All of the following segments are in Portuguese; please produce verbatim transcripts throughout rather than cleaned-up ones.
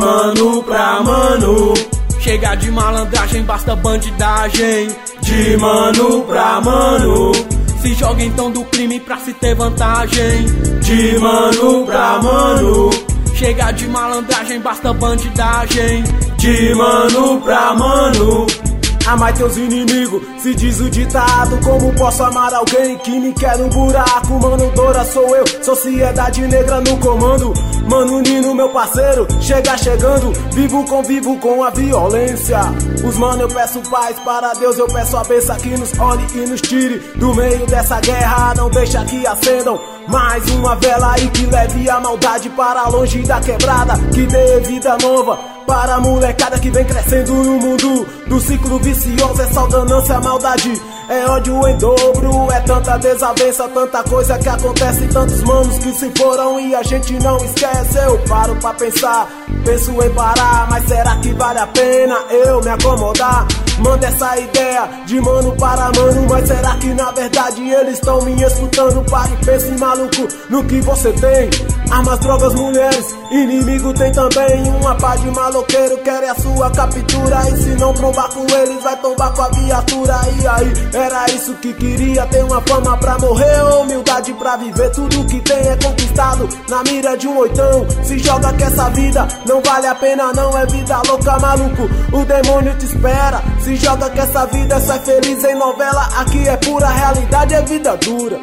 mano pra mano. Chega de malandragem, basta bandidagem. De mano pra mano. Se joga então do crime pra se ter vantagem. De mano pra mano. Chega de malandragem, basta bandidagem. De mano pra mano. Amai teus inimigos, se diz o ditado. Como posso amar alguém que me quer no buraco? Mano Dora sou eu, sociedade negra no comando. Mano Nino, meu parceiro, chega chegando. Vivo, convivo com a violência. Os mano, eu peço paz para Deus, eu peço a bênção que nos olhe e nos tire do meio dessa guerra. Não deixa que acendam mais uma vela e que leve a maldade para longe da quebrada. Que dê vida nova para a molecada que vem crescendo no mundo do ciclo vicioso. É só ganância, maldade, é ódio em dobro. É tanta desavença, tanta coisa que acontece. Tantos manos que se foram e a gente não esquece. Eu paro pra pensar, penso em parar. Mas será que vale a pena eu me acomodar? Manda essa ideia de mano para mano. Mas será que na verdade eles estão me escutando? Pare e pense, maluco, no que você tem. Armas, drogas, mulheres, inimigo tem também. Uma pá de maloqueiro quer a sua captura. E se não trombar com eles, vai tombar com a viatura. E aí, era isso que queria, ter uma fama pra morrer ou humildade pra viver. Tudo que tem é conquistado na mira de um oitão. Se joga que essa vida não vale a pena, não é vida louca, maluco, o demônio te espera. Se joga que essa vida só é feliz em novela. Aqui é pura realidade, é vida dura.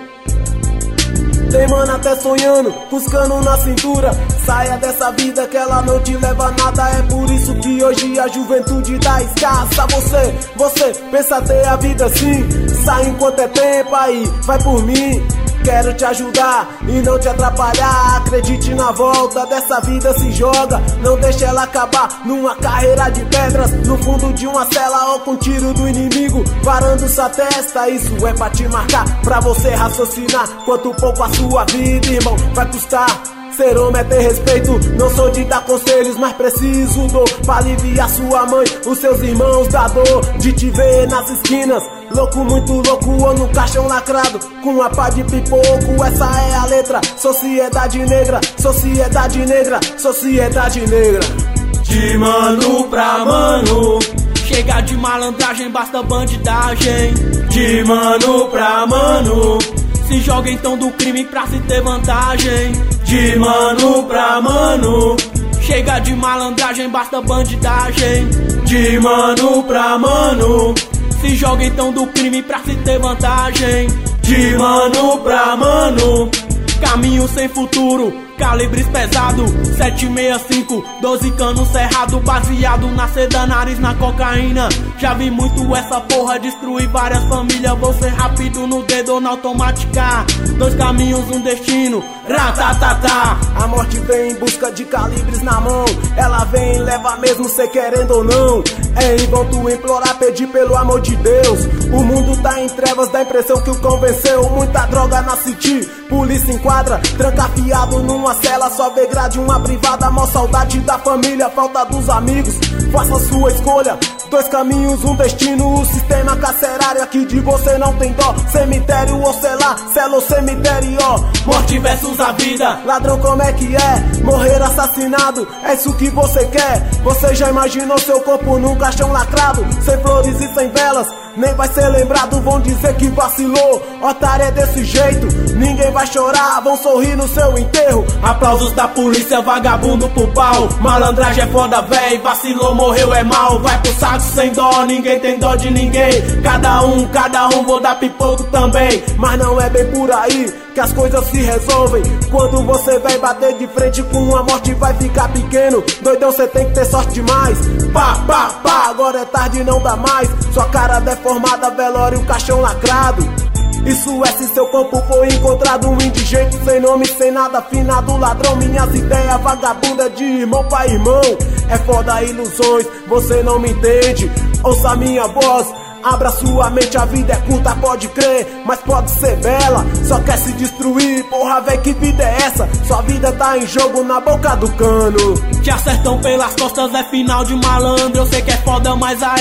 Tem mano até sonhando, buscando na cintura. Saia dessa vida que ela não te leva a nada. É por isso que hoje a juventude tá escassa. Você, você pensa ter a vida assim. Sai enquanto é tempo aí, vai por mim. Quero te ajudar e não te atrapalhar. Acredite na volta dessa vida, se joga. Não deixe ela acabar numa carreira de pedras, no fundo de uma cela ou com tiro do inimigo varando sua testa. Isso é pra te marcar, pra você raciocinar quanto pouco a sua vida, irmão, vai custar. Ser homem é ter respeito, não sou de dar conselhos, mas preciso dor pra aliviar sua mãe, os seus irmãos da dor de te ver nas esquinas, louco, muito louco, ou no caixão lacrado com uma pá de pipoco. Essa é a letra, sociedade negra, sociedade negra, sociedade negra. De mano pra mano. Chega de malandragem, basta bandidagem. De mano pra mano. Se joga então do crime pra se ter vantagem. De mano pra mano. Chega de malandragem, basta bandidagem. De mano pra mano. Se joga então do crime pra se ter vantagem. De mano pra mano. Caminho sem futuro, calibres pesado, sete seis cinco, doze canos cerrado, baseado na seda, nariz na cocaína. Já vi muito essa porra destruir várias famílias. Vou ser rápido no dedo ou na automática. Dois caminhos, um destino, ratatatá. A morte vem em busca de calibres na mão. Ela vem e leva mesmo cê querendo ou não. É em vão tu implorar, pedir pelo amor de Deus. O mundo tá em trevas, dá a impressão que o convenceu. Muita droga na city, polícia enquadra, trancafiado numa cela, só vê grade, uma privada. Mó saudade da família, falta dos amigos. Faça sua escolha, dois caminhos, um destino. O sistema carcerário aqui de você não tem dó. Cemitério ou sei lá, cela ou cemitério, ó. Morte versus a vida. Ladrão, como é que é? Morrer assassinado, é isso que você quer? Você já imaginou seu corpo num caixão lacrado, sem flores e sem velas? Nem vai ser lembrado, vão dizer que vacilou. Otário é desse jeito, ninguém vai chorar, vão sorrir no seu enterro. Aplausos da polícia, vagabundo pro pau. Malandragem é foda, véi, vacilou, morreu é mal. Vai pro saco sem dó, ninguém tem dó de ninguém. Cada um, cada um, vou dar pipoco também. Mas não é bem por aí que as coisas se resolvem. Quando você vai bater de frente com a morte, vai ficar pequeno. Doidão, cê tem que ter sorte demais. Pá, pá, pá, agora é tarde, não dá mais. Sua cara deformada, velório, caixão lacrado. Isso é se seu corpo foi encontrado um indigente, sem nome, sem nada, afinado, ladrão. Minhas ideias vagabunda de irmão pra irmão. É foda ilusões, você não me entende. Ouça minha voz, abra sua mente, a vida é curta, pode crer, mas pode ser bela. Só quer se destruir, porra, véi, que vida é essa? Sua vida tá em jogo na boca do cano. Te acertam pelas costas, é final de malandro. Eu sei que é foda, mas aí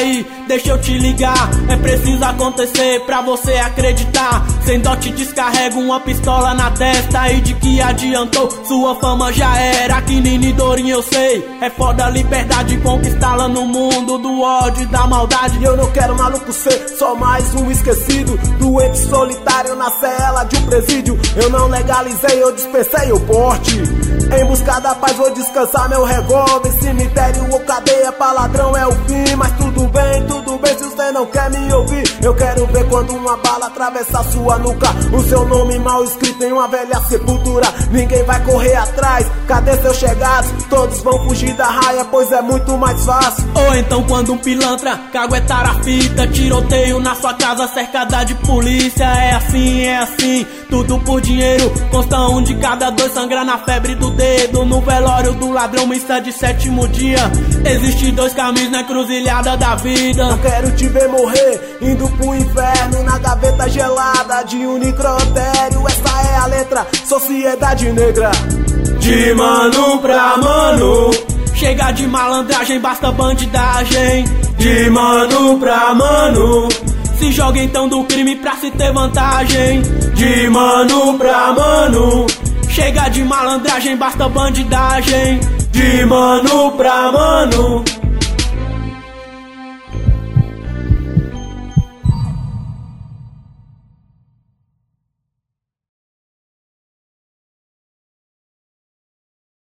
deixa eu te ligar. É preciso acontecer pra você acreditar. Sem dó te descarrego uma pistola na testa. E de que adiantou, sua fama já era. Aqui Nini Dorinho eu sei, é foda a liberdade, conquistá-la no mundo do ódio e da maldade. E eu não quero maluco ser só mais um esquecido, doente solitário na cela de um presídio. Eu não legalizei, eu dispensei o porte. Em busca da paz vou descansar meu revólver. Cemitério ou cadeia pra ladrão é o fim. Mas tudo bem, tudo bem se você não quer me ouvir. Eu quero ver quando uma bala atravessa sua nuca, o seu nome mal escrito em uma velha sepultura. Ninguém vai correr atrás, cadê seus chegados? Todos vão fugir da raia, pois é muito mais fácil. Ou então quando um pilantra caguetar a fita, tiroteio na sua casa cercada de polícia. É assim, é assim, tudo por dinheiro. Consta um de cada dois sangra na febre do dedo. No velório do ladrão, missa de sétimo dia. Existem dois caminhos na encruzilhada da vida. Não quero te ver morrer, indo pro inferno na gaveta gelada de um necrotério. Essa é a letra, Sociedade Negra. De mano pra mano, chega de malandragem, basta bandidagem. De mano pra mano, se joga então do crime pra se ter vantagem. De mano pra mano, chega de malandragem, basta bandidagem. De mano pra mano.